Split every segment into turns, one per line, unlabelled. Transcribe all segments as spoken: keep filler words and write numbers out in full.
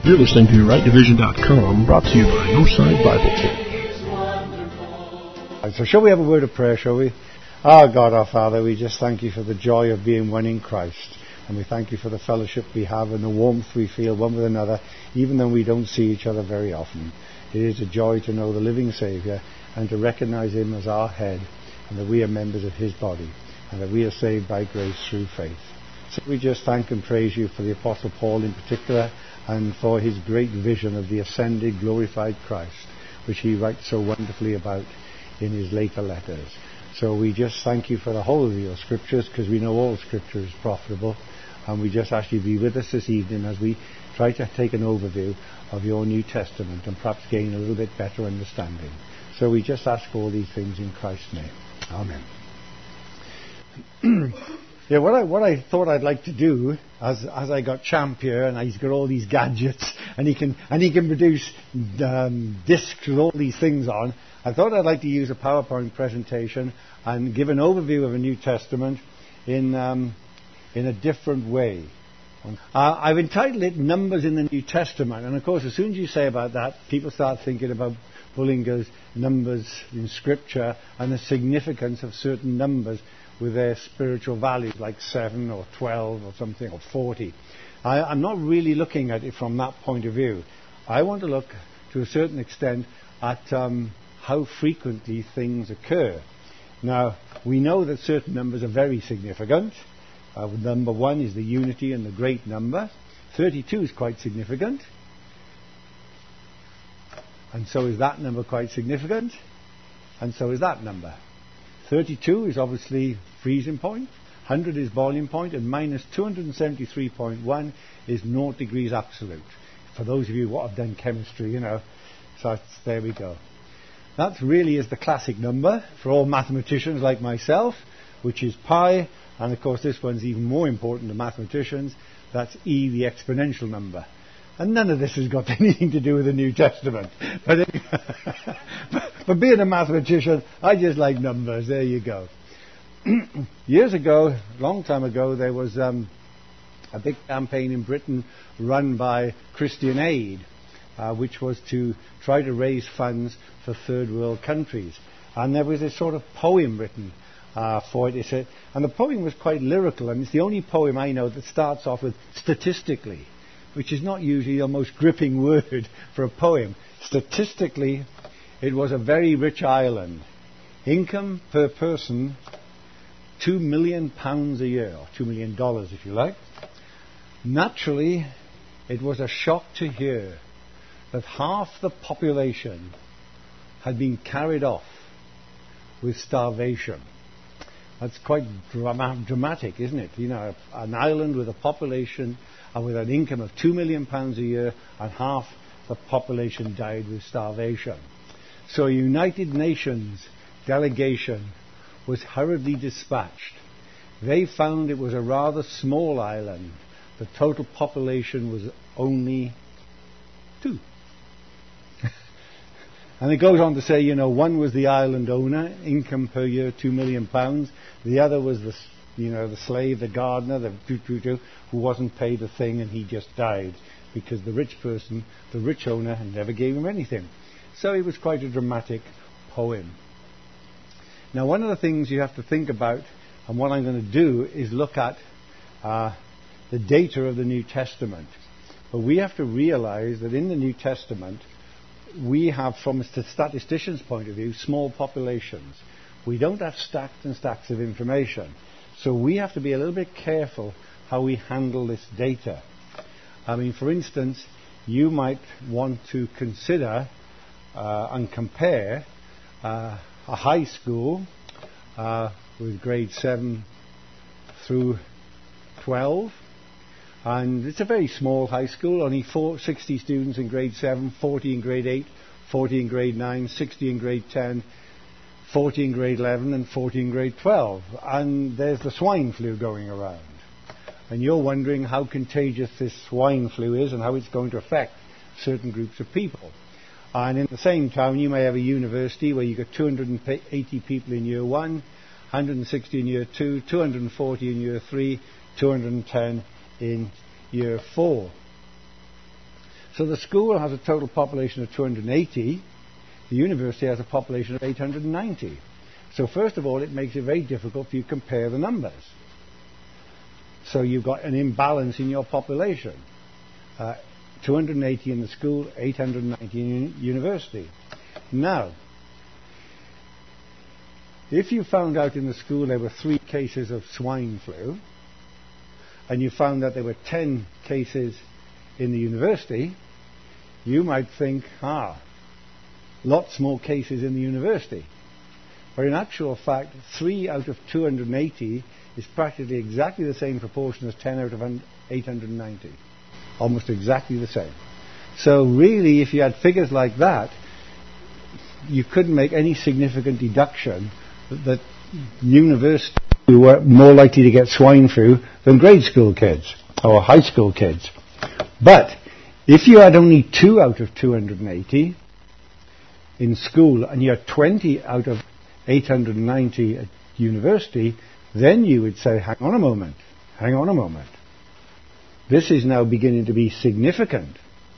You're listening to right division dot com, brought to you by Northside Bible Church.
So shall we have a word of prayer, shall we? Our God, our Father, we just thank you for the joy of being one in Christ. And we thank you for the fellowship we have and the warmth we feel one with another, even though we don't see each other very often. It is a joy to know the living Saviour and to recognize him as our head, and that we are members of his body, and that we are saved by grace through faith. So we just thank and praise you for the Apostle Paul in particular, and for his great vision of the ascended, glorified Christ, which he writes so wonderfully about in his later letters. So we just thank you for the whole of your scriptures, because we know all scripture is profitable, and we just ask you to be with us this evening as we try to take an overview of your New Testament and perhaps gain a little bit better understanding. So we just ask all these things in Christ's name. Amen. Yeah, what I what I thought I'd like to do, as as I got Champ here, and he's got all these gadgets, and he can and he can produce um, discs with all these things on. I thought I'd like to use a PowerPoint presentation and give an overview of a New Testament in um, in a different way. Uh, I've entitled it "Numbers in the New Testament," and of course, as soon as you say about that, people start thinking about Bullinger's numbers in Scripture and the significance of certain numbers with their spiritual values, like seven or twelve or something, or forty. I, I'm not really looking at it from that point of view. I want to look, to a certain extent, at um, how frequently things occur. Now, we know that certain numbers are very significant. Uh, number one is the unity and the great number. thirty-two is quite significant. And so is that number quite significant. And so is that number. thirty-two is obviously freezing point, one hundred is boiling point, and minus two hundred seventy-three point one is zero degrees absolute. For those of you who have done chemistry, you know, so that's, there we go. That really is the classic number for all mathematicians like myself, which is pi, and of course this one's even more important to mathematicians, that's e, the exponential number. And none of this has got anything to do with the New Testament. But, but, but being a mathematician, I just like numbers. There you go. Years ago, a long time ago, there was um, a big campaign in Britain run by Christian Aid, uh, which was to try to raise funds for third world countries. And there was a sort of poem written uh, for it. It's a, and the poem was quite lyrical, and it's the only poem I know that starts off with statistically, which is not usually the most gripping word for a poem. Statistically, it was a very rich island. Income per person, two million pounds a year, or two million dollars if you like. Naturally, it was a shock to hear that half the population had been carried off with starvation. That's quite dram- dramatic, isn't it? You know, an island with a population and with an income of two million pounds a year, and half the population died with starvation. So a United Nations delegation was hurriedly dispatched. They found it was a rather small island. The total population was only two. And it goes on to say, you know, one was the island owner, income per year two million pounds. The other was the, you know, the slave, the gardener, the doo doo doo, who wasn't paid a thing, and he just died because the rich person, the rich owner, never gave him anything. So it was quite a dramatic poem. Now, one of the things you have to think about, and what I'm going to do, is look at uh, the data of the New Testament. But we have to realize that in the New Testament, we have, from a statistician's point of view, small populations. We don't have stacks and stacks of information. So we have to be a little bit careful how we handle this data. I mean, for instance, you might want to consider uh, and compare uh, a high school uh, with grade seven through twelve. And it's a very small high school, only four, sixty students in grade seven, forty in grade eight, forty in grade nine, sixty in grade ten, forty in grade eleven, and forty in grade twelve. And there's the swine flu going around. And you're wondering how contagious this swine flu is and how it's going to affect certain groups of people. And in the same town, you may have a university where you've got two hundred eighty people in year one, one hundred sixty in year two, two hundred forty in year three, two hundred ten in year four. So the school has a total population of two hundred eighty. The university has a population of eight hundred ninety. So first of all, it makes it very difficult for you to compare the numbers. So you've got an imbalance in your population. Uh, two hundred eighty in the school, eight hundred ninety in university. Now, if you found out in the school there were three cases of swine flu, and you found that there were ten cases in the university, you might think, ah, lots more cases in the university. But in actual fact, three out of two hundred eighty is practically exactly the same proportion as ten out of eight hundred ninety. Almost exactly the same. So really, if you had figures like that, you couldn't make any significant deduction that, that university were more likely to get swine flu than grade school kids or high school kids. But if you had only two out of two hundred eighty in school and you had twenty out of eight hundred ninety at university, then you would say, hang on a moment, hang on a moment. This is now beginning to be significant.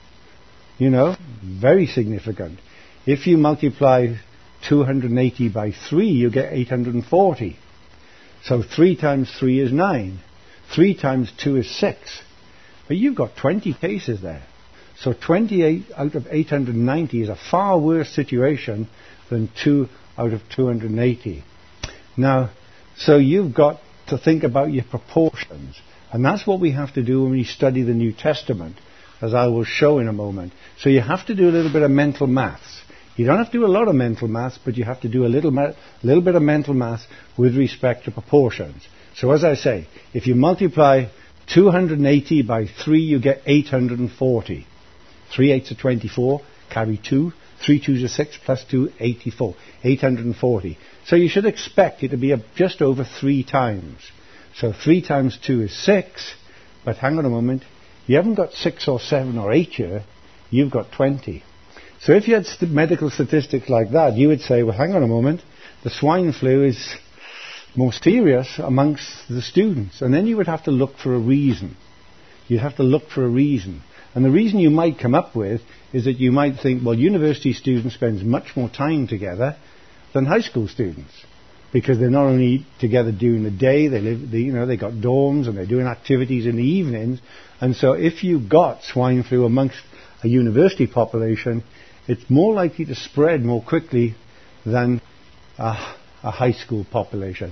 You know, very significant. If you multiply two hundred eighty by three, you get eight hundred forty. So three times three is nine. three times two is six. But you've got twenty cases there. So twenty-eight out of eight hundred ninety is a far worse situation than two out of two hundred eighty. Now, so you've got to think about your proportions. And that's what we have to do when we study the New Testament, as I will show in a moment. So you have to do a little bit of mental maths. You don't have to do a lot of mental maths, but you have to do a little, ma- little bit of mental maths with respect to proportions. So as I say, if you multiply two hundred eighty by three, you get eight hundred forty. three eighths are twenty-four, carry two. three twos are six, plus two, eighty-four. eight hundred forty. So you should expect it to be a, just over three times. So three times two is six, but hang on a moment, you haven't got six or seven or eight here, you've got twenty. So if you had st- medical statistics like that, you would say, well, hang on a moment, the swine flu is more serious amongst the students. And then you would have to look for a reason. You'd have to look for a reason. And the reason you might come up with is that you might think, well, university students spend much more time together than high school students. Because they're not only together during the day, they live, they, you know, they got dorms and they're doing activities in the evenings. And so if you got swine flu amongst a university population, it's more likely to spread more quickly than a, a high school population.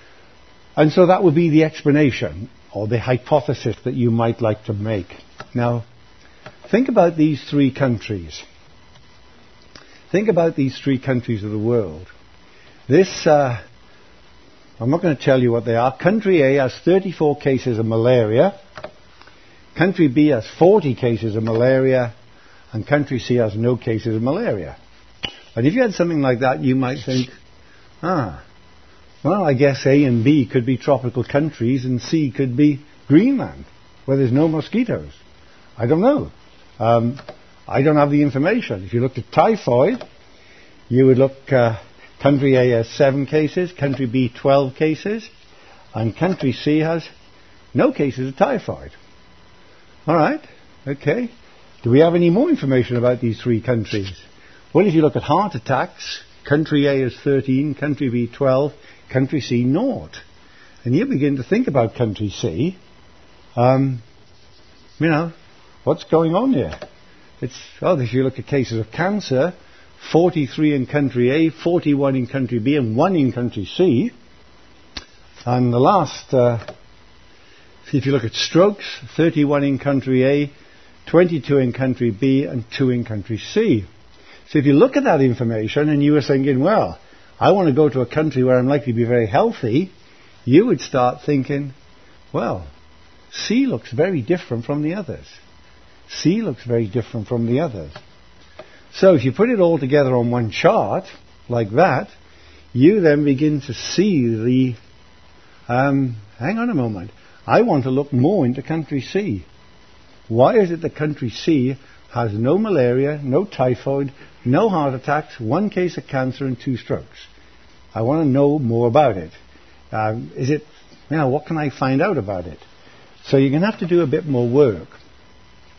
And so that would be the explanation or the hypothesis that you might like to make. Now, think about these three countries. Think about these three countries of the world. This, uh, I'm not going to tell you what they are. Country A has thirty-four cases of malaria. Country B has forty cases of malaria. And country C has no cases of malaria. And if you had something like that, you might think, ah, well, I guess A and B could be tropical countries and C could be Greenland, where there's no mosquitoes. I don't know. Um, I don't have the information. If you looked at typhoid, you would look, uh, country A has seven cases, country B twelve cases, and country C has no cases of typhoid. All right, okay. Do we have any more information about these three countries? Well, if you look at heart attacks, country A is thirteen, country B twelve, country C naught. And you begin to think about country C. Um, you know, what's going on here? It's, oh, if you look at cases of cancer, forty-three in country A, forty-one in country B, and one in country C. And the last, uh, if you look at strokes, thirty-one in country A, twenty-two in country B, and two in country C. So if you look at that information and you were thinking, well, I want to go to a country where I'm likely to be very healthy, you would start thinking, well, C looks very different from the others. C looks very different from the others. So if you put it all together on one chart, like that, you then begin to see the, um, hang on a moment, I want to look more into country C. Why is it that country C has no malaria, no typhoid, no heart attacks, one case of cancer and two strokes? I want to know more about it. Um, is it, you know, what can I find out about it? So you're going to have to do a bit more work.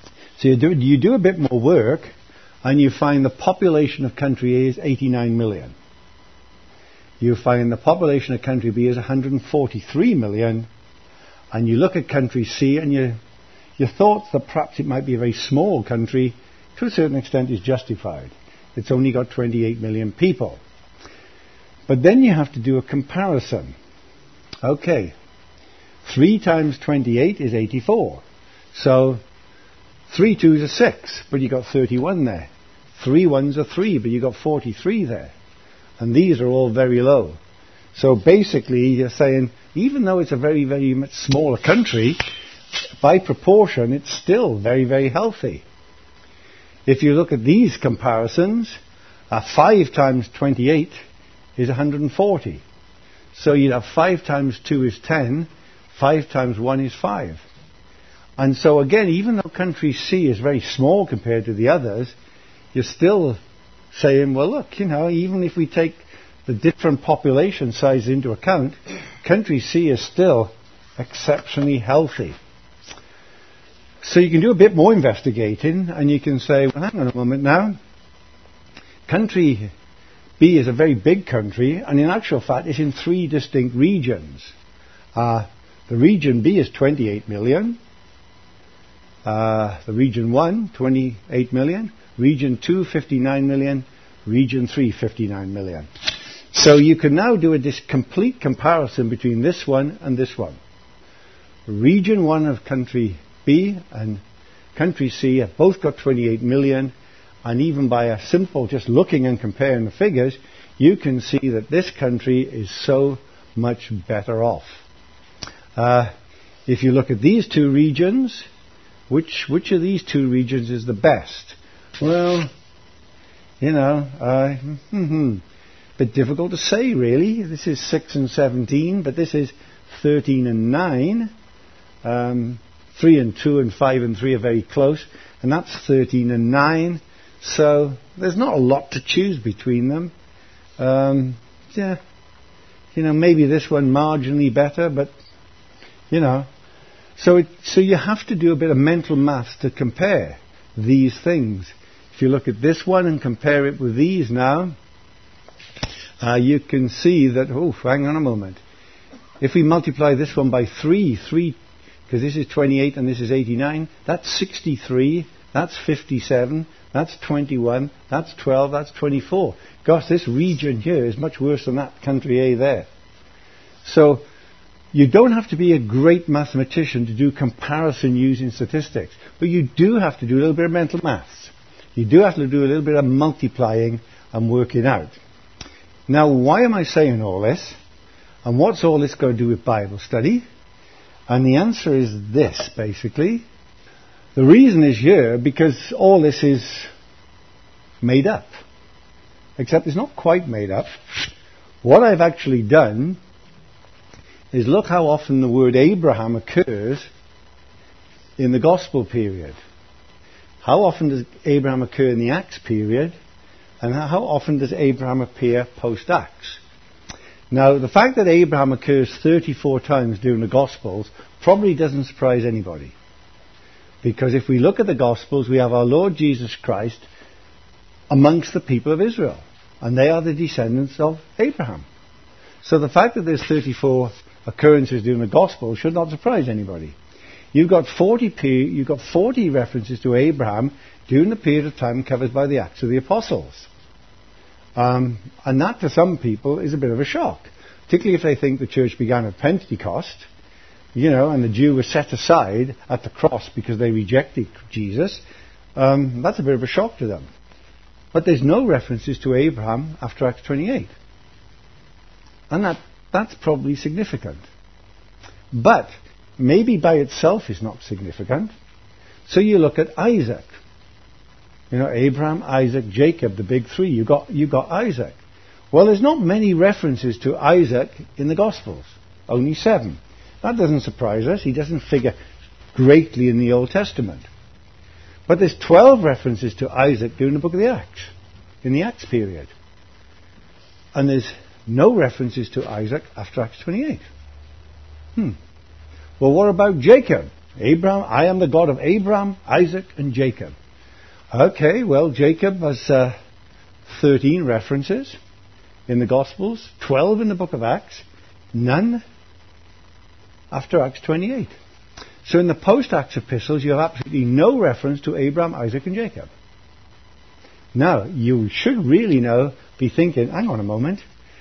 So you do, you do a bit more work, and you find the population of country A is eighty-nine million. You find the population of country B is one hundred forty-three million, and you look at country C, and you, your thoughts that perhaps it might be a very small country, to a certain extent, is justified. It's only got twenty-eight million people. But then you have to do a comparison. Okay, three times twenty-eight is eighty-four. So, three twos are six, but you got thirty-one there. Three ones are three, but you got forty-three there. And these are all very low. So basically, you're saying, even though it's a very, very much smaller country, by proportion, it's still very, very healthy. If you look at these comparisons, uh, five times twenty-eight is one hundred forty. So you'd have five times two is ten, five times one is five. And so again, even though country C is very small compared to the others, you're still saying, well look, you know, even if we take the different population size into account, country C is still exceptionally healthy. So you can do a bit more investigating, and you can say, well, hang on a moment now. Country B is a very big country, and in actual fact, it's in three distinct regions. Uh, the region B is twenty-eight million. Uh, the region one, twenty-eight million. Region two, fifty-nine million. Region three, fifty-nine million. So you can now do a dis- complete comparison between this one and this one. Region one of country B and country C have both got twenty-eight million, and even by a simple just looking and comparing the figures, you can see that this country is so much better off. Uh, if you look at these two regions, which which of these two regions is the best? Well, you know, uh, mm-hmm, bit difficult to say really. This is six and seventeen, but this is thirteen and nine. Um, three and two and five and three are very close, and that's thirteen and nine. So there's not a lot to choose between them. Um, yeah, you know, maybe this one marginally better, but you know, so it, so you have to do a bit of mental maths to compare these things. If you look at this one and compare it with these now, uh, you can see that. Oh, hang on a moment. If we multiply this one by three, three. Because this is twenty-eight and this is eighty-nine, that's sixty-three, that's fifty-seven, that's twenty-one, that's twelve, that's twenty-four. Gosh, this region here is much worse than that country A there. So, you don't have to be a great mathematician to do comparison using statistics, but you do have to do a little bit of mental maths. You do have to do a little bit of multiplying and working out. Now, why am I saying all this? And what's all this got to do with Bible study? And the answer is this, basically. The reason is here because all this is made up. Except it's not quite made up. What I've actually done is look how often the word Abraham occurs in the Gospel period. How often does Abraham occur in the Acts period? And how often does Abraham appear post-Acts? Now, the fact that Abraham occurs thirty-four times during the Gospels probably doesn't surprise anybody. Because if we look at the Gospels, we have our Lord Jesus Christ amongst the people of Israel. And they are the descendants of Abraham. So the fact that there's thirty-four occurrences during the Gospels should not surprise anybody. You've got forty, pe- you've got forty references to Abraham during the period of time covered by the Acts of the Apostles. Um, and that to some people is a bit of a shock, particularly if they think the church began at Pentecost, you know, and the Jew was set aside at the cross because they rejected Jesus. Um, that's a bit of a shock to them. But there's no references to Abraham after Acts twenty-eight. And that, that's probably significant. But maybe by itself is not significant. So you look at Isaac. You know, Abraham, Isaac, Jacob, the big three. You got you got Isaac. Well, there's not many references to Isaac in the Gospels. Only seven. That doesn't surprise us. He doesn't figure greatly in the Old Testament. But there's twelve references to Isaac during the book of the Acts, in the Acts period. And there's no references to Isaac after Acts twenty-eight. Hmm. Well, what about Jacob? Abraham, I am the God of Abraham, Isaac, and Jacob. Okay, well, Jacob has uh, thirteen references in the Gospels, twelve in the book of Acts, none after Acts twenty-eight. So in the post-Acts epistles, you have absolutely no reference to Abraham, Isaac, and Jacob. Now, you should really know, be thinking, hang on a moment,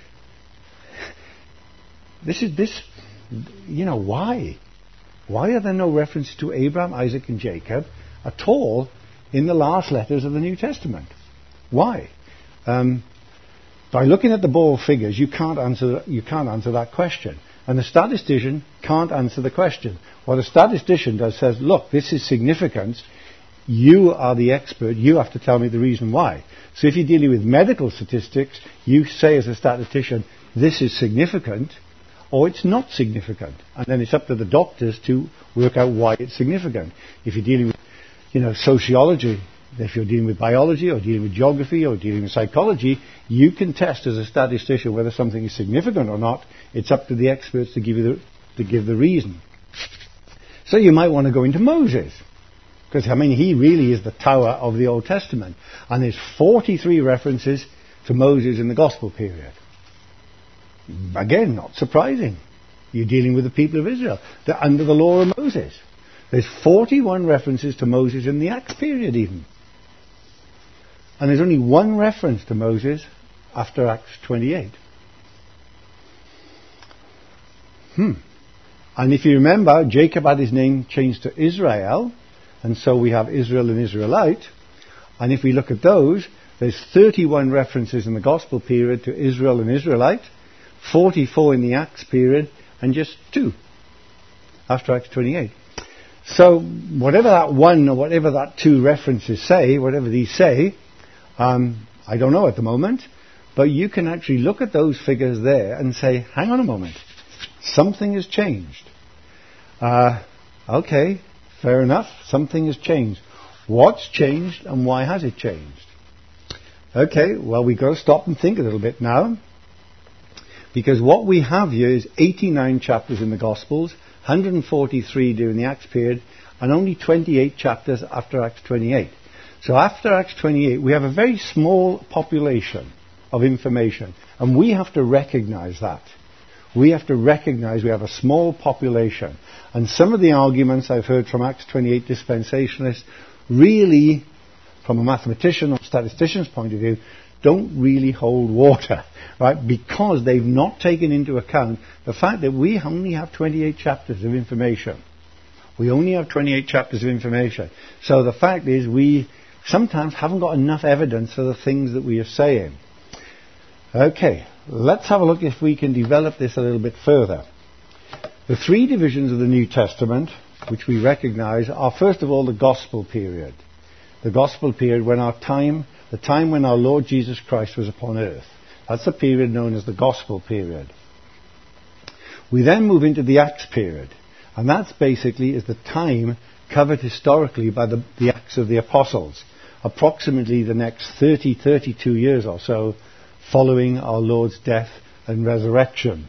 this is this, you know, why? Why are there no references to Abraham, Isaac, and Jacob at all in the last letters of the New Testament? Why? Um, by looking at the ball figures, you can't answer you can't answer that question. And the statistician can't answer the question. What a statistician does says, look, this is significant. You are the expert. You have to tell me the reason why. So if you're dealing with medical statistics, you say as a statistician, this is significant, or it's not significant. And then it's up to the doctors to work out why it's significant. If you're dealing with, you know, sociology, if you're dealing with biology or dealing with geography or dealing with psychology, you can test as a statistician whether something is significant or not. It's up to the experts to give you the, to give the reason. So you might want to go into Moses, because I mean he really is the tower of the Old Testament, and there's forty-three references to Moses in the Gospel period. Again, not surprising. You're dealing with the people of Israel. They're under the law of Moses. There's forty-one references to Moses in the Acts period even. And there's only one reference to Moses after Acts twenty-eight. Hmm. And if you remember, Jacob had his name changed to Israel, and so we have Israel and Israelite. And if we look at those, there's thirty-one references in the Gospel period to Israel and Israelite, forty-four in the Acts period, and just two after Acts twenty-eight. So whatever that one or whatever that two references say, whatever these say, um, I don't know at the moment, but you can actually look at those figures there and say, hang on a moment, something has changed. Uh, okay, fair enough, something has changed. What's changed and why has it changed? Okay, well, we've got to stop and think a little bit now, because what we have here is eighty-nine chapters in the Gospels, one hundred forty-three during the Acts period, and only twenty-eight chapters after Acts twenty-eight. So after Acts twenty-eight, we have a very small population of information, and we have to recognize that. We have to recognize we have a small population. And some of the arguments I've heard from Acts twenty-eight dispensationalists really, from a mathematician or statistician's point of view, don't really hold water, right? Because they've not taken into account the fact that we only have twenty-eight chapters of information. We only have twenty-eight chapters of information. So the fact is we sometimes haven't got enough evidence for the things that we are saying. Okay, let's have a look if we can develop this a little bit further. The three divisions of the New Testament, which we recognize, are first of all the Gospel period. The Gospel period when our time, the time when our Lord Jesus Christ was upon earth. That's the period known as the Gospel period. We then move into the Acts period, and that's basically is the time covered historically by the, the Acts of the Apostles, approximately the next thirty, thirty-two years or so following our Lord's death and resurrection.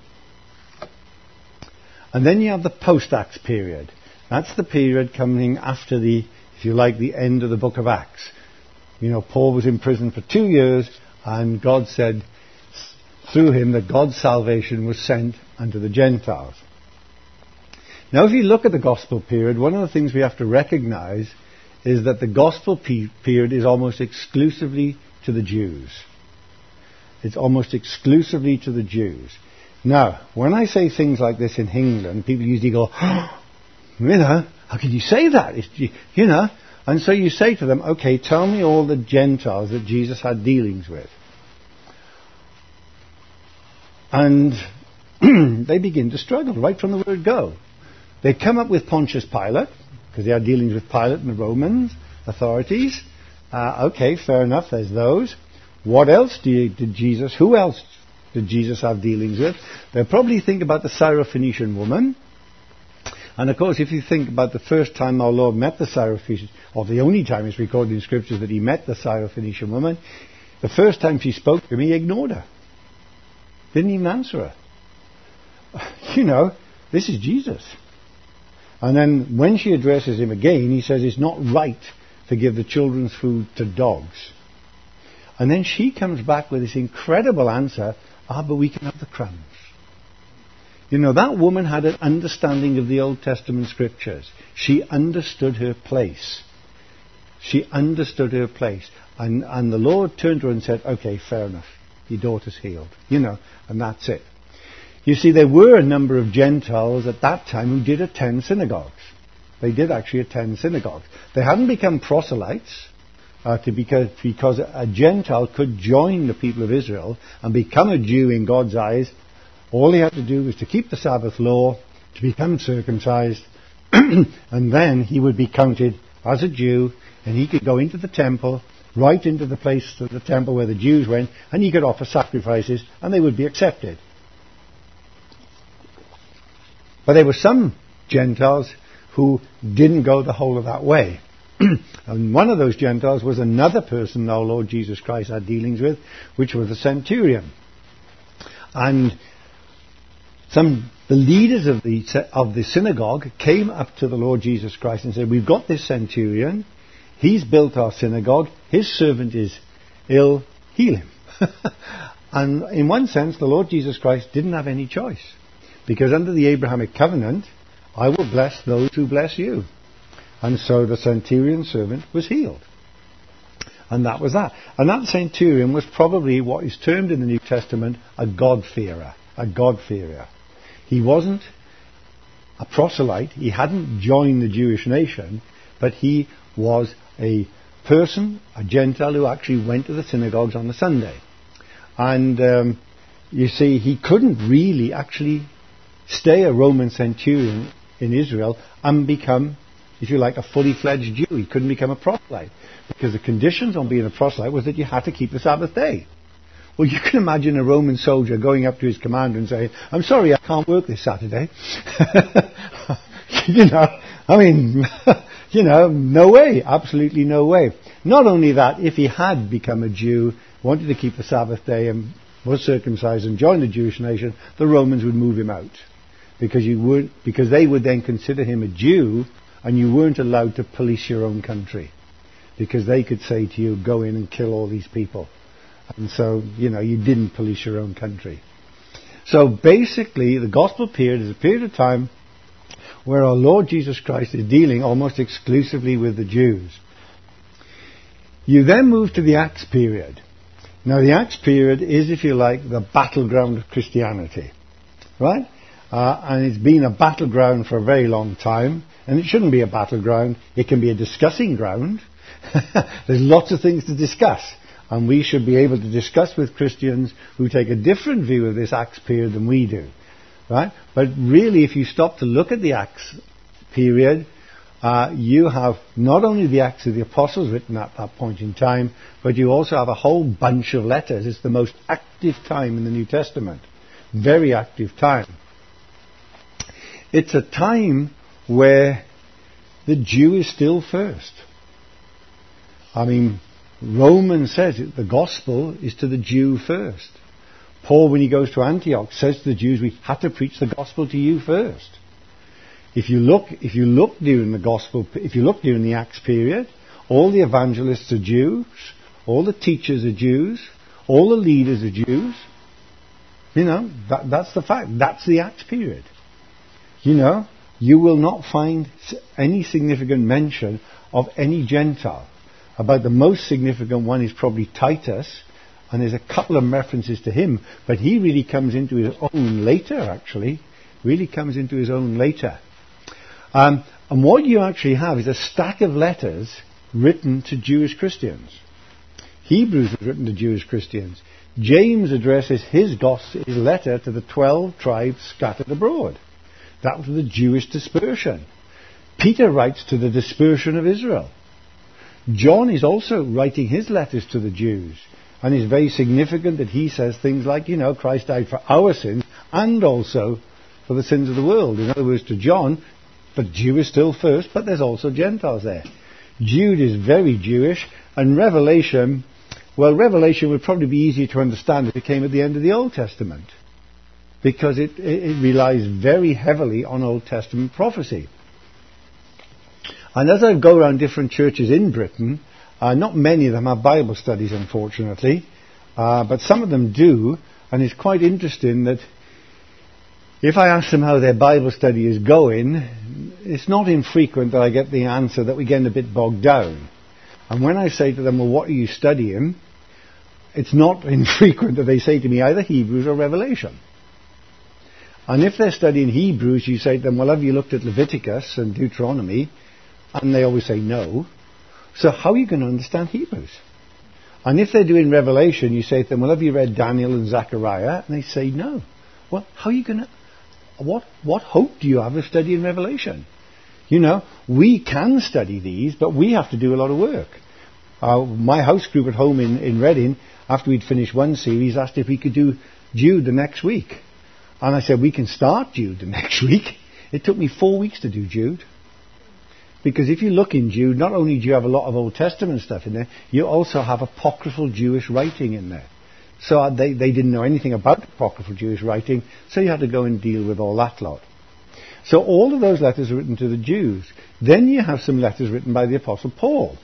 And then you have the post-Acts period. That's the period coming after the, if you like, the end of the book of Acts. You know, Paul was in prison for two years, and God said through him that God's salvation was sent unto the Gentiles. Now, if you look at the Gospel period, one of the things we have to recognize is that the Gospel pe- period is almost exclusively to the Jews. It's almost exclusively to the Jews. Now, when I say things like this in England, people usually go, oh, you know, how can you say that? It's, you know, and so you say to them, okay, tell me all the Gentiles that Jesus had dealings with. And they begin to struggle right from the word go. They come up with Pontius Pilate, because they had dealings with Pilate and the Romans authorities. Uh, okay, fair enough, there's those. What else do you, did Jesus, who else did Jesus have dealings with? They'll probably think about the Syrophoenician woman. And of course, if you think about the first time our Lord met the Syrophoenician, or the only time it's recorded in Scriptures that he met the Syrophoenician woman, the first time she spoke to him, he ignored her. Didn't even answer her. You know, this is Jesus. And then when she addresses him again, he says it's not right to give the children's food to dogs. And then she comes back with this incredible answer, ah, but we can have the crumbs. You know, that woman had an understanding of the Old Testament scriptures. She understood her place. She understood her place. And, and the Lord turned to her and said, okay, fair enough. Your daughter's healed. You know, and that's it. You see, there were a number of Gentiles at that time who did attend synagogues. They did actually attend synagogues. They hadn't become proselytes, uh, to because, because a Gentile could join the people of Israel and become a Jew in God's eyes. All he had to do was to keep the Sabbath law, to become circumcised, and then he would be counted as a Jew, and he could go into the temple, right into the place of the temple where the Jews went, and he could offer sacrifices, and they would be accepted. But there were some Gentiles who didn't go the whole of that way. And one of those Gentiles was another person our Lord Jesus Christ had dealings with, which was a centurion. And some the leaders of the of the synagogue came up to the Lord Jesus Christ and said, we've got this centurion. He's built our synagogue. His servant is ill. Heal him. And in one sense, the Lord Jesus Christ didn't have any choice. Because under the Abrahamic covenant, I will bless those who bless you. And so the centurion servant was healed. And that was that. And that centurion was probably what is termed in the New Testament a God-fearer. A God-fearer. He wasn't a proselyte. He hadn't joined the Jewish nation. But he was a person, a Gentile, who actually went to the synagogues on the Sunday. And um, you see, he couldn't really actually stay a Roman centurion in Israel and become, if you like, a fully fledged Jew. He couldn't become a proselyte, because the conditions on being a proselyte was that you had to keep the Sabbath day. Well, you can imagine a Roman soldier going up to his commander and saying, I'm sorry, I can't work this Saturday. You know, I mean, you know, no way, absolutely no way. Not only that, if he had become a Jew, wanted to keep the Sabbath day and was circumcised and joined the Jewish nation, the Romans would move him out. Because you would, because they would then consider him a Jew, and you weren't allowed to police your own country. Because they could say to you, go in and kill all these people. And so, you know, you didn't police your own country. So basically, the gospel period is a period of time where our Lord Jesus Christ is dealing almost exclusively with the Jews. You then move to the Acts period. Now, the Acts period is, if you like, the battleground of Christianity. Right? Uh, and it's been a battleground for a very long time. And it shouldn't be a battleground. It can be a discussing ground. There's lots of things to discuss. And we should be able to discuss with Christians who take a different view of this Acts period than we do. Right? But really, if you stop to look at the Acts period, uh, you have not only the Acts of the Apostles written at that point in time, but you also have a whole bunch of letters. It's the most active time in the New Testament. Very active time. It's a time where the Jew is still first. I mean, Romans says it, the gospel is to the Jew first. Paul, when he goes to Antioch, says to the Jews, we have to preach the gospel to you first. If you look, if you look during the gospel, if you look during the Acts period, all the evangelists are Jews, all the teachers are Jews, all the leaders are Jews. You know, that, that's the fact. That's the Acts period. You know, you will not find any significant mention of any Gentile. About the most significant one is probably Titus, and there's a couple of references to him, but he really comes into his own later, actually. Really comes into his own later. Um, and what you actually have is a stack of letters written to Jewish Christians. Hebrews was written to Jewish Christians. James addresses his gospel, his letter to the twelve tribes scattered abroad. That was the Jewish dispersion. Peter writes to the dispersion of Israel. John is also writing his letters to the Jews. And it's very significant that he says things like, you know, Christ died for our sins and also for the sins of the world. In other words, to John, the Jew is still first, but there's also Gentiles there. Jude is very Jewish, and Revelation, well, Revelation would probably be easier to understand if it came at the end of the Old Testament, because it, it, it relies very heavily on Old Testament prophecy. And as I go around different churches in Britain, uh, not many of them have Bible studies, unfortunately, uh, but some of them do, and it's quite interesting that if I ask them how their Bible study is going, it's not infrequent that I get the answer that we're getting a bit bogged down. And when I say to them, well, what are you studying? It's not infrequent that they say to me either Hebrews or Revelation. And if they're studying Hebrews, you say to them, well, have you looked at Leviticus and Deuteronomy? And they always say no. So how are you going to understand Hebrews? And if they're doing Revelation, you say to them, well, have you read Daniel and Zechariah? And they say no. Well, how are you going to... What, what hope do you have of studying Revelation? You know, we can study these, but we have to do a lot of work. Uh, my house group at home in, in Reading, after we'd finished one series, asked if we could do Jude the next week. And I said, we can start Jude the next week. It took me four weeks to do Jude. Because if you look in Jude, not only do you have a lot of Old Testament stuff in there, you also have apocryphal Jewish writing in there. So they, they didn't know anything about apocryphal Jewish writing, so you had to go and deal with all that lot. So all of those letters are written to the Jews. Then you have some letters written by the Apostle Paul.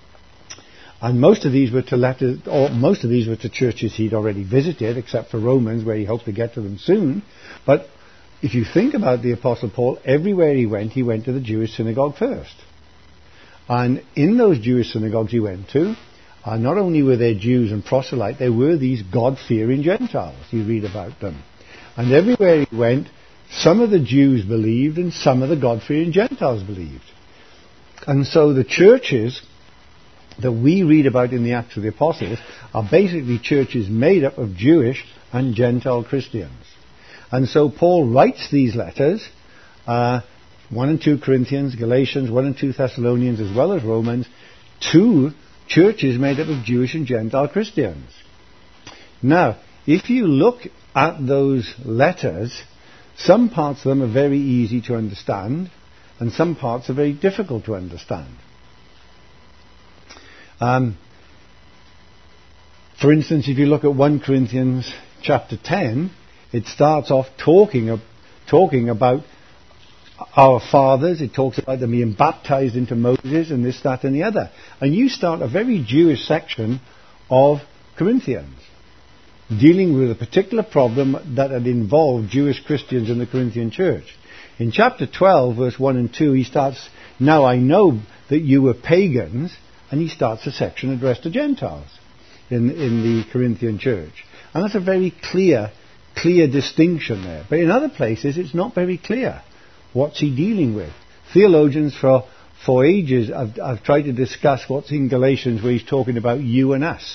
And most of these were to letters, or most of these were to churches he'd already visited, except for Romans, where he hoped to get to them soon. But if you think about the Apostle Paul, everywhere he went, he went to the Jewish synagogue first. And in those Jewish synagogues he went to, Uh, not only were there Jews and proselytes, there were these God-fearing Gentiles. You read about them. And everywhere he went, some of the Jews believed and some of the God-fearing Gentiles believed. And so the churches that we read about in the Acts of the Apostles are basically churches made up of Jewish and Gentile Christians. And so Paul writes these letters, uh, one and two Corinthians, Galatians, one and two Thessalonians, as well as Romans, to churches made up of Jewish and Gentile Christians. Now, if you look at those letters, some parts of them are very easy to understand, and some parts are very difficult to understand. Um, for instance, if you look at First Corinthians chapter ten, it starts off talking, of, talking about our fathers. It talks about them being baptized into Moses and this, that and the other. And you start a very Jewish section of Corinthians, dealing with a particular problem that had involved Jewish Christians in the Corinthian church. In chapter twelve, verse one and two, he starts, now I know that you were pagans, and he starts a section addressed to Gentiles in, in the Corinthian church. And that's a very clear, clear distinction there. But in other places, it's not very clear. What's he dealing with? Theologians for, for ages have, have tried to discuss what's in Galatians, where he's talking about you and us.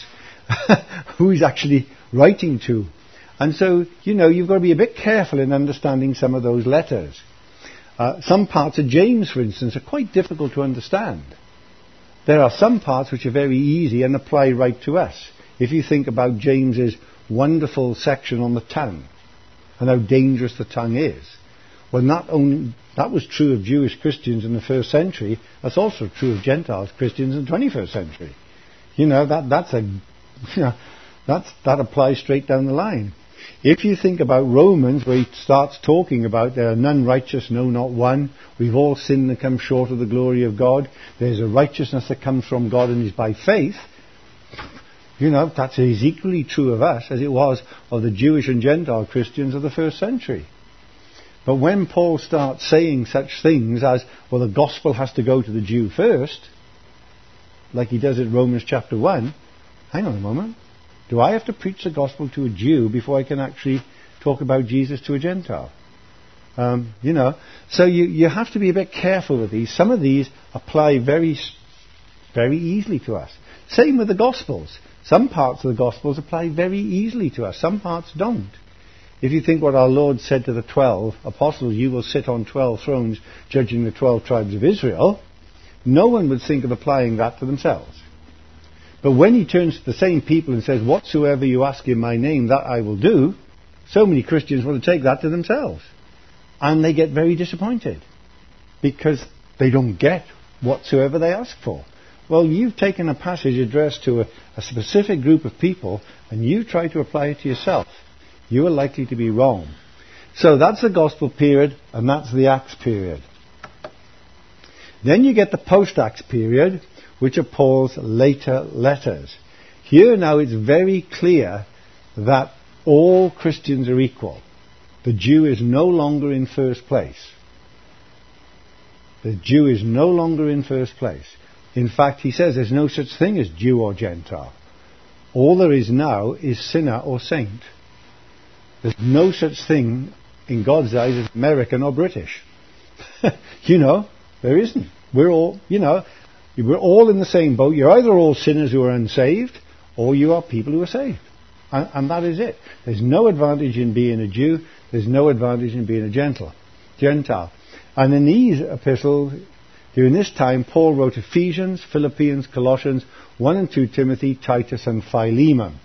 Who he's actually writing to. And so, you know, you've got to be a bit careful in understanding some of those letters. Uh, some parts of James, for instance, are quite difficult to understand. There are some parts which are very easy and apply right to us. If you think about James's wonderful section on the tongue and how dangerous the tongue is. Well, not only that was true of Jewish Christians in the first century, that's also true of Gentile Christians in the twenty-first century. You know, that that's a, you know, that's, that applies straight down the line. If you think about Romans, where he starts talking about there are none righteous, no, not one. We've all sinned and come short of the glory of God. There's a righteousness that comes from God and is by faith. You know, that's as equally true of us as it was of the Jewish and Gentile Christians of the first century. But when Paul starts saying such things as, well, the gospel has to go to the Jew first, like he does in Romans chapter one, hang on a moment. Do I have to preach the gospel to a Jew before I can actually talk about Jesus to a Gentile? Um, you know, so you, you have to be a bit careful with these. Some of these apply very, very easily to us. Same with the Gospels. Some parts of the Gospels apply very easily to us. Some parts don't. If you think what our Lord said to the twelve apostles, you will sit on twelve thrones judging the twelve tribes of Israel, no one would think of applying that to themselves. But when he turns to the same people and says, whatsoever you ask in my name, that I will do, so many Christians want to take that to themselves. And they get very disappointed because they don't get whatsoever they ask for. Well, you've taken a passage addressed to a, a specific group of people and you try to apply it to yourself. You are likely to be wrong. So that's the gospel period and that's the Acts period. Then you get the post-Acts period, which are Paul's later letters. Here now it's very clear that all Christians are equal. The Jew is no longer in first place. The Jew is no longer in first place. In fact, he says there's no such thing as Jew or Gentile. All there is now is sinner or saint. There's no such thing in God's eyes as American or British. You know, there isn't. We're all, you know, we're all in the same boat. You're either all sinners who are unsaved, or you are people who are saved. And, and that is it. There's no advantage in being a Jew. There's no advantage in being a Gentile. Gentile. And in these epistles, during this time, Paul wrote Ephesians, Philippians, Colossians, First and Second Timothy, Titus and Philemon.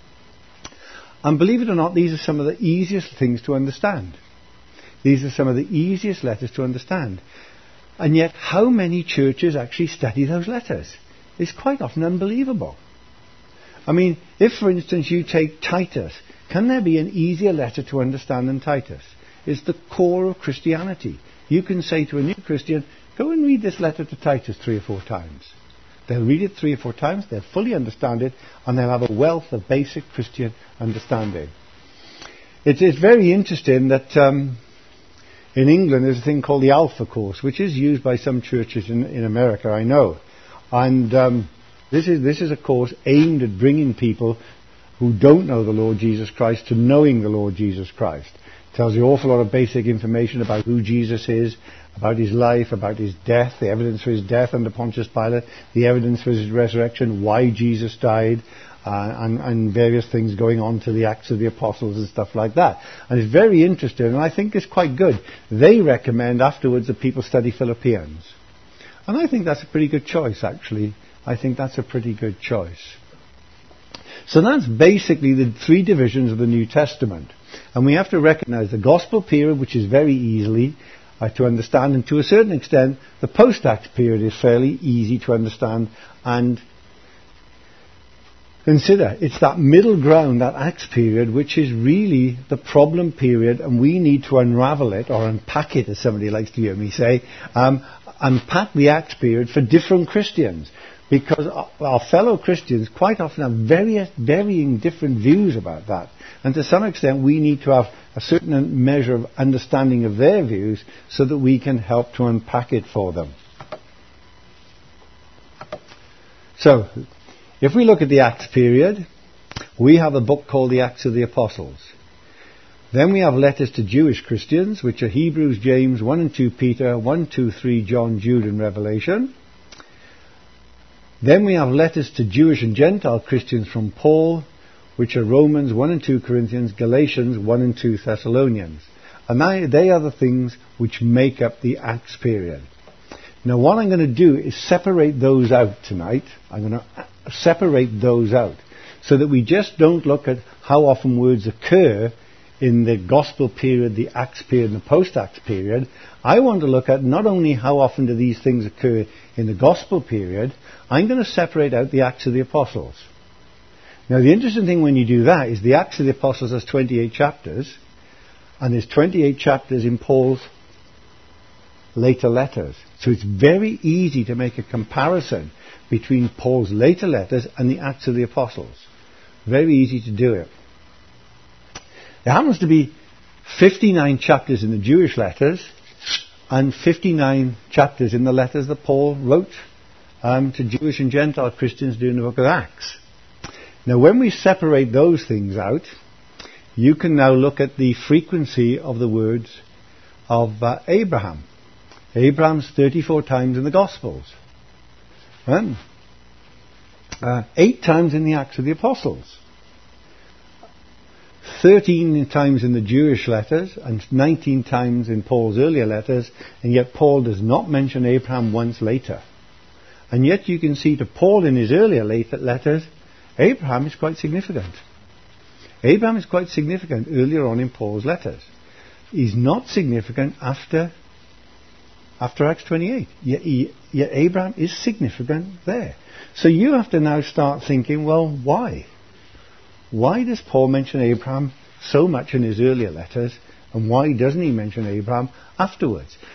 And believe it or not, these are some of the easiest things to understand. These are some of the easiest letters to understand. And yet, how many churches actually study those letters? It's quite often unbelievable. I mean, if, for instance, you take Titus, can there be an easier letter to understand than Titus? It's the core of Christianity. You can say to a new Christian, go and read this letter to Titus three or four times. They'll read it three or four times, they'll fully understand it, and they'll have a wealth of basic Christian understanding. It is very interesting that um, in England there's a thing called the Alpha Course, which is used by some churches in, in America, I know. And um, this is this is a course aimed at bringing people who don't know the Lord Jesus Christ to knowing the Lord Jesus Christ. It tells you an awful lot of basic information about who Jesus is, about his life, about his death, the evidence for his death under Pontius Pilate, the evidence for his resurrection, why Jesus died, uh, and, and various things going on to the Acts of the Apostles and stuff like that. And it's very interesting, and I think it's quite good. They recommend afterwards that people study Philippians. And I think that's a pretty good choice, actually. I think that's a pretty good choice. So that's basically the three divisions of the New Testament. And we have to recognize the Gospel period, which is very easily uh, to understand, and to a certain extent, the post-Acts period is fairly easy to understand and consider. It's that middle ground, that Acts period, which is really the problem period, and we need to unravel it, or unpack it, as somebody likes to hear me say, um, unpack the Acts period for different Christians. Because our fellow Christians quite often have various, varying different views about that. And to some extent we need to have a certain measure of understanding of their views so that we can help to unpack it for them. So, if we look at the Acts period, we have a book called the Acts of the Apostles. Then we have letters to Jewish Christians, which are Hebrews, James, First and Second Peter, First, Second, Third, John, Jude and Revelation. Then we have letters to Jewish and Gentile Christians from Paul, which are Romans, First and Second Corinthians, Galatians, First and Second Thessalonians. And they are the things which make up the Acts period. Now what I'm going to do is separate those out tonight. I'm going to separate those out so that we just don't look at how often words occur in the Gospel period, the Acts period and the post-Acts period. I want to look at not only how often do these things occur in the Gospel period, I'm going to separate out the Acts of the Apostles. Now the interesting thing when you do that is the Acts of the Apostles has twenty-eight chapters, and there's twenty-eight chapters in Paul's later letters. So it's very easy to make a comparison between Paul's later letters and the Acts of the Apostles. Very easy to do it. There happens to be fifty-nine chapters in the Jewish letters and fifty-nine chapters in the letters that Paul wrote um, to Jewish and Gentile Christians during the book of Acts. Now when we separate those things out, you can now look at the frequency of the words of uh, Abraham. Abraham's thirty-four times in the Gospels. And, uh, eight times in the Acts of the Apostles. thirteen times in the Jewish letters and nineteen times in Paul's earlier letters, and yet Paul does not mention Abraham once later. And yet you can see to Paul in his earlier letters, Abraham is quite significant. Abraham is quite significant earlier on in Paul's letters. He's not significant after after Acts twenty-eight. Yet, he, yet Abraham is significant there. So you have to now start thinking, well, why? Why does Paul mention Abraham so much in his earlier letters, and why doesn't he mention Abraham afterwards?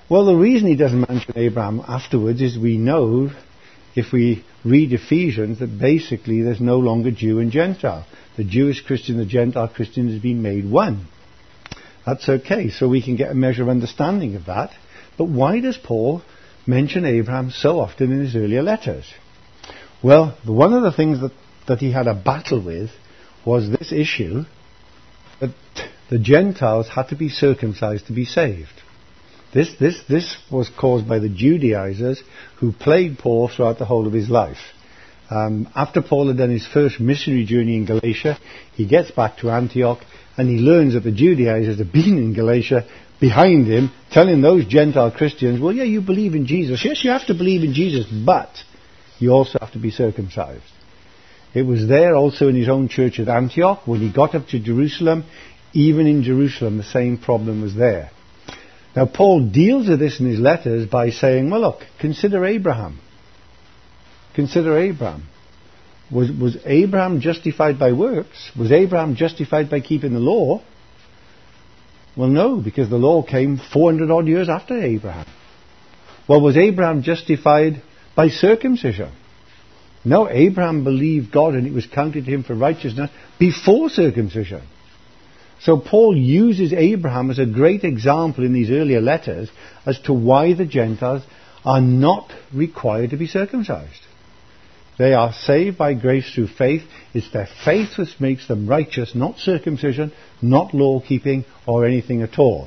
Well, the reason he doesn't mention Abraham afterwards is we know, if we read Ephesians, that basically there's no longer Jew and Gentile. The Jewish Christian, the Gentile Christian has been made one. That's okay, so we can get a measure of understanding of that. But why does Paul mention Abraham so often in his earlier letters? Well, one of the things that, that he had a battle with was this issue that the Gentiles had to be circumcised to be saved. This, this, this was caused by the Judaizers who plagued Paul throughout the whole of his life. Um, after Paul had done his first missionary journey in Galatia, he gets back to Antioch and he learns that the Judaizers have been in Galatia behind him, telling those Gentile Christians, well, yeah, you believe in Jesus. Yes, you have to believe in Jesus, but you also have to be circumcised. It was there also in his own church at Antioch. When he got up to Jerusalem, even in Jerusalem, the same problem was there. Now, Paul deals with this in his letters by saying, well, look, consider Abraham. Consider Abraham. Was, was Abraham justified by works? Was Abraham justified by keeping the law? Well, no, because the law came four hundred odd years after Abraham. Well, was Abraham justified by circumcision? No, Abraham believed God and it was counted to him for righteousness before circumcision. So Paul uses Abraham as a great example in these earlier letters as to why the Gentiles are not required to be circumcised. They are saved by grace through faith. It's their faith which makes them righteous, not circumcision, not law-keeping, or anything at all.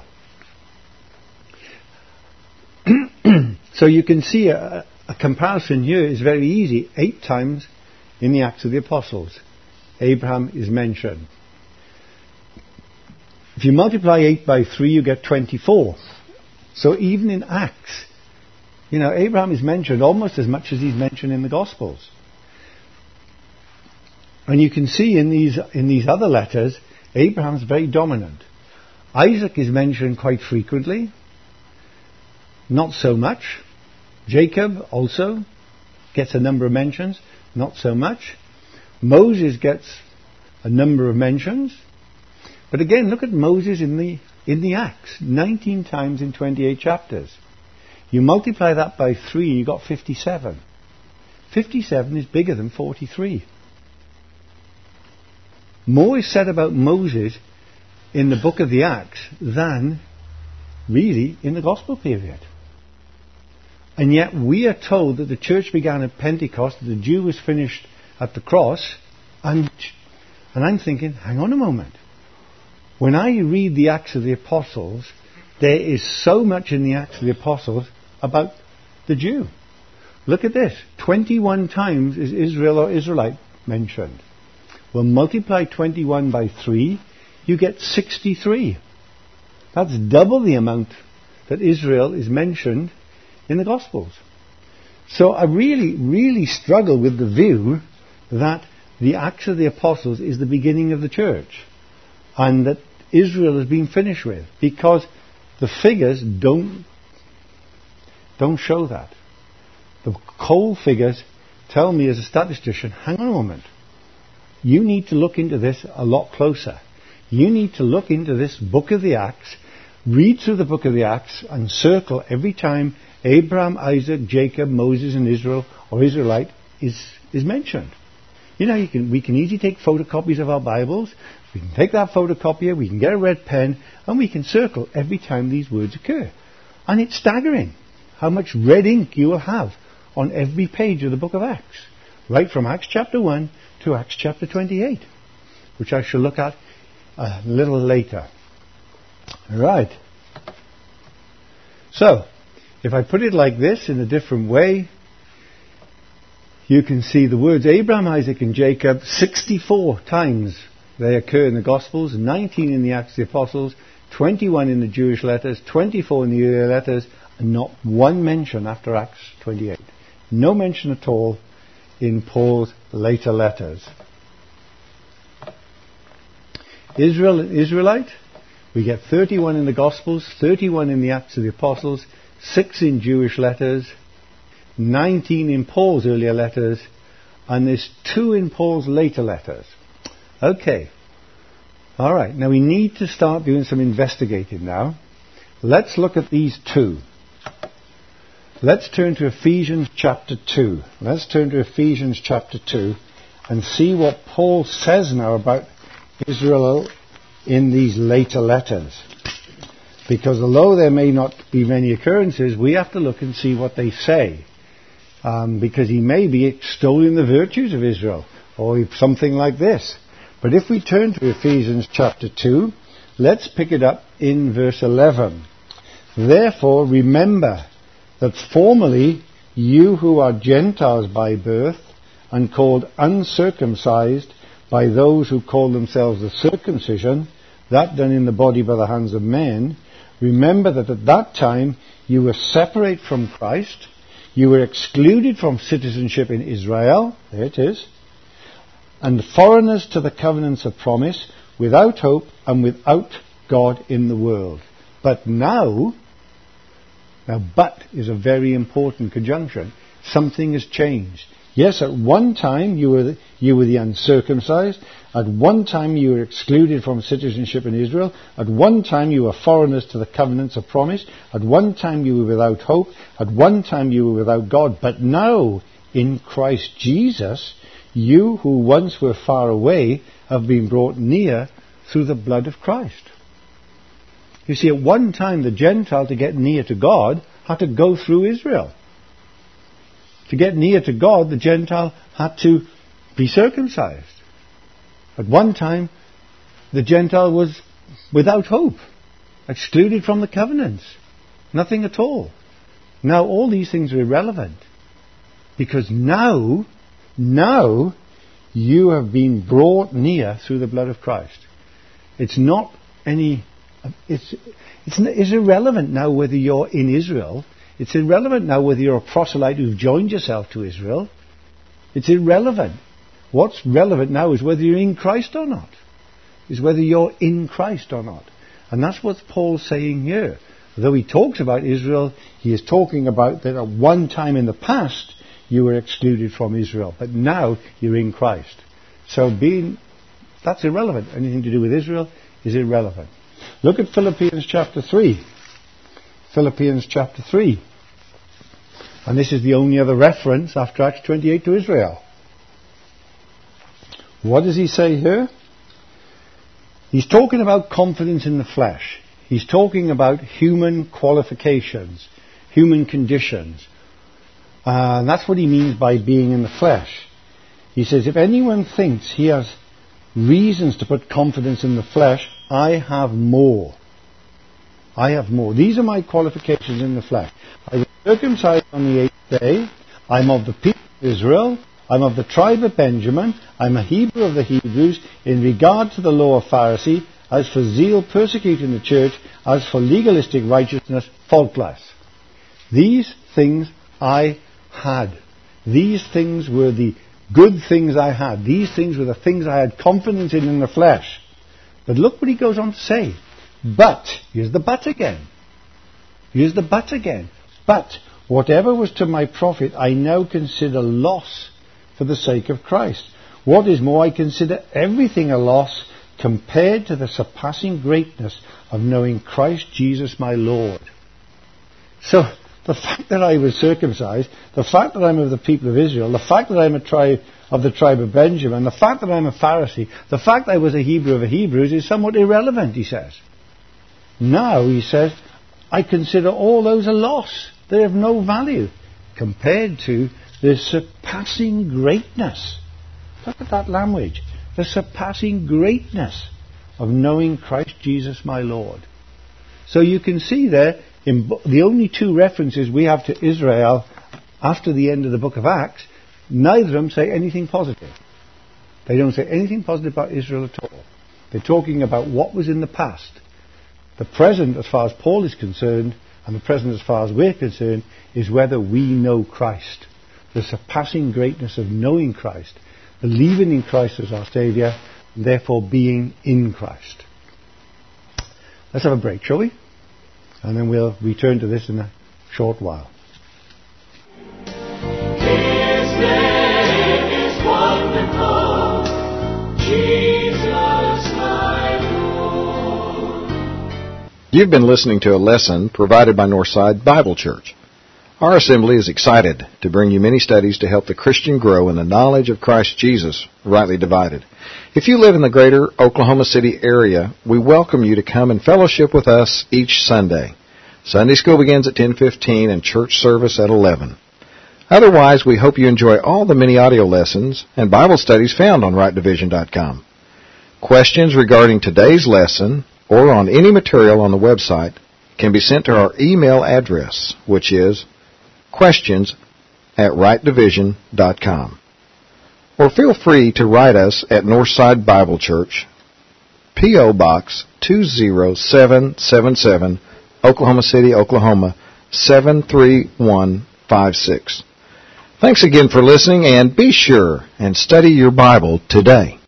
So you can see a, a comparison here is very easy. Eight times in the Acts of the Apostles, Abraham is mentioned. If you multiply eight by three, you get twenty-four. So even in Acts, you know, Abraham is mentioned almost as much as he's mentioned in the Gospels. And you can see in these in these other letters, Abraham's very dominant. Isaac is mentioned quite frequently. Not so much. Jacob also gets a number of mentions. Not so much. Moses gets a number of mentions. But again, look at Moses in the in the Acts, nineteen times in twenty-eight chapters. You multiply that by three, you got fifty-seven. fifty-seven is bigger than forty-three. More is said about Moses in the book of the Acts than really in the Gospel period. And yet we are told that the church began at Pentecost, that the Jew was finished at the cross, and and I'm thinking, hang on a moment. When I read the Acts of the Apostles, there is so much in the Acts of the Apostles about the Jew. Look at this. twenty-one times is Israel or Israelite mentioned. Well, multiply twenty-one by three, you get sixty-three. That's double the amount that Israel is mentioned in the Gospels. So I really, really struggle with the view that the Acts of the Apostles is the beginning of the church and that Israel has been finished with, because the figures don't don't show that. The cold figures tell me as a statistician, hang on a moment, you need to look into this a lot closer. You need to look into this book of the Acts, read through the book of the Acts and circle every time Abraham, Isaac, Jacob, Moses and Israel or Israelite is, is mentioned. You know, you can, we can easily take photocopies of our Bibles. We can take that photocopier, we can get a red pen, and we can circle every time these words occur. And it's staggering how much red ink you will have on every page of the book of Acts. Right from Acts chapter one to Acts chapter twenty-eight, which I shall look at a little later. Right. So, if I put it like this in a different way, you can see the words Abraham, Isaac and Jacob sixty-four times. They occur in the Gospels, nineteen in the Acts of the Apostles, twenty-one in the Jewish letters, twenty-four in the earlier letters, and not one mention after Acts twenty-eight. No mention at all in Paul's later letters. Israel and Israelite, we get thirty-one in the Gospels, thirty-one in the Acts of the Apostles, six in Jewish letters, nineteen in Paul's earlier letters, and there's two in Paul's later letters. Okay. All right. Now we need to start doing some investigating now. Let's look at these two. Let's turn to Ephesians chapter two. Let's turn to Ephesians chapter two and see what Paul says now about Israel in these later letters. Because although there may not be many occurrences, we have to look and see what they say. Um, because he may be extolling the virtues of Israel, or something like this. But if we turn to Ephesians chapter two, let's pick it up in verse eleven. Therefore remember that formerly you who are Gentiles by birth, and called uncircumcised by those who call themselves the circumcision, that done in the body by the hands of men, remember that at that time you were separate from Christ, you were excluded from citizenship in Israel, there it is, and foreigners to the covenants of promise, without hope and without God in the world. But now, now but is a very important conjunction, something has changed. Yes, at one time you were the, you were the uncircumcised. At one time you were excluded from citizenship in Israel. At one time you were foreigners to the covenants of promise. At one time you were without hope. At one time you were without God. But now, in Christ Jesus, you who once were far away have been brought near through the blood of Christ. You see, at one time the Gentile, to get near to God, had to go through Israel. To get near to God, the Gentile had to be circumcised. At one time, the Gentile was without hope, excluded from the covenants. Nothing at all. Now all these things are irrelevant. Because now, now, you have been brought near through the blood of Christ. It's not any... It's, it's, it's irrelevant now whether you're in Israel. It's irrelevant now whether you're a proselyte who's joined yourself to Israel. It's irrelevant. What's relevant now is whether you're in Christ or not. Is whether you're in Christ or not. And that's what Paul's saying here. Though he talks about Israel, he is talking about that at one time in the past you were excluded from Israel. But now you're in Christ. So being, that's irrelevant. Anything to do with Israel is irrelevant. Look at Philippians chapter three. Philippians chapter three. And this is the only other reference after Acts twenty-eight to Israel. What does he say here? He's talking about confidence in the flesh. He's talking about human qualifications, human conditions. Uh, and that's what he means by being in the flesh. He says, if anyone thinks he has reasons to put confidence in the flesh, I have more. I have more. These are my qualifications in the flesh. I was circumcised on the eighth day. I'm of the people of Israel. I'm of the tribe of Benjamin. I'm a Hebrew of the Hebrews. In regard to the law of Pharisee, as for zeal persecuting the church, as for legalistic righteousness, faultless. These things I had. These things were the good things I had. These things were the things I had confidence in in the flesh. But look what he goes on to say. But, here's the but again. Here's the but again. But, whatever was to my profit, I now consider loss for the sake of Christ. What is more, I consider everything a loss compared to the surpassing greatness of knowing Christ Jesus my Lord. So, the fact that I was circumcised, the fact that I'm of the people of Israel, the fact that I'm a tribe of the tribe of Benjamin, the fact that I'm a Pharisee, the fact that I was a Hebrew of the Hebrews is somewhat irrelevant, he says. Now, he says, I consider all those a loss. They have no value compared to the surpassing greatness. Look at that language. The surpassing greatness of knowing Christ Jesus my Lord. So you can see there, in the only two references we have to Israel after the end of the book of Acts, neither of them say anything positive. They don't say anything positive about Israel at all. They're talking about what was in the past. The present, as far as Paul is concerned, and the present as far as we're concerned, is whether we know Christ. The surpassing greatness of knowing Christ, believing in Christ as our Saviour, and therefore being in Christ. Let's have a break, shall we? And then we'll return to this in a short while.
His name is wonderful, Jesus my Lord.
You've been listening to a lesson provided by Northside Bible Church. Our assembly is excited to bring you many studies to help the Christian grow in the knowledge of Christ Jesus, rightly divided. If you live in the greater Oklahoma City area, we welcome you to come and fellowship with us each Sunday. Sunday school begins at ten fifteen and church service at eleven. Otherwise, we hope you enjoy all the many audio lessons and Bible studies found on right division dot com. Questions regarding today's lesson or on any material on the website can be sent to our email address, which is questions at right division dot com. Or feel free to write us at Northside Bible Church, P O. Box two zero seven seven seven, Oklahoma City, Oklahoma seven three one five six. Thanks again for listening, and be sure and study your Bible today.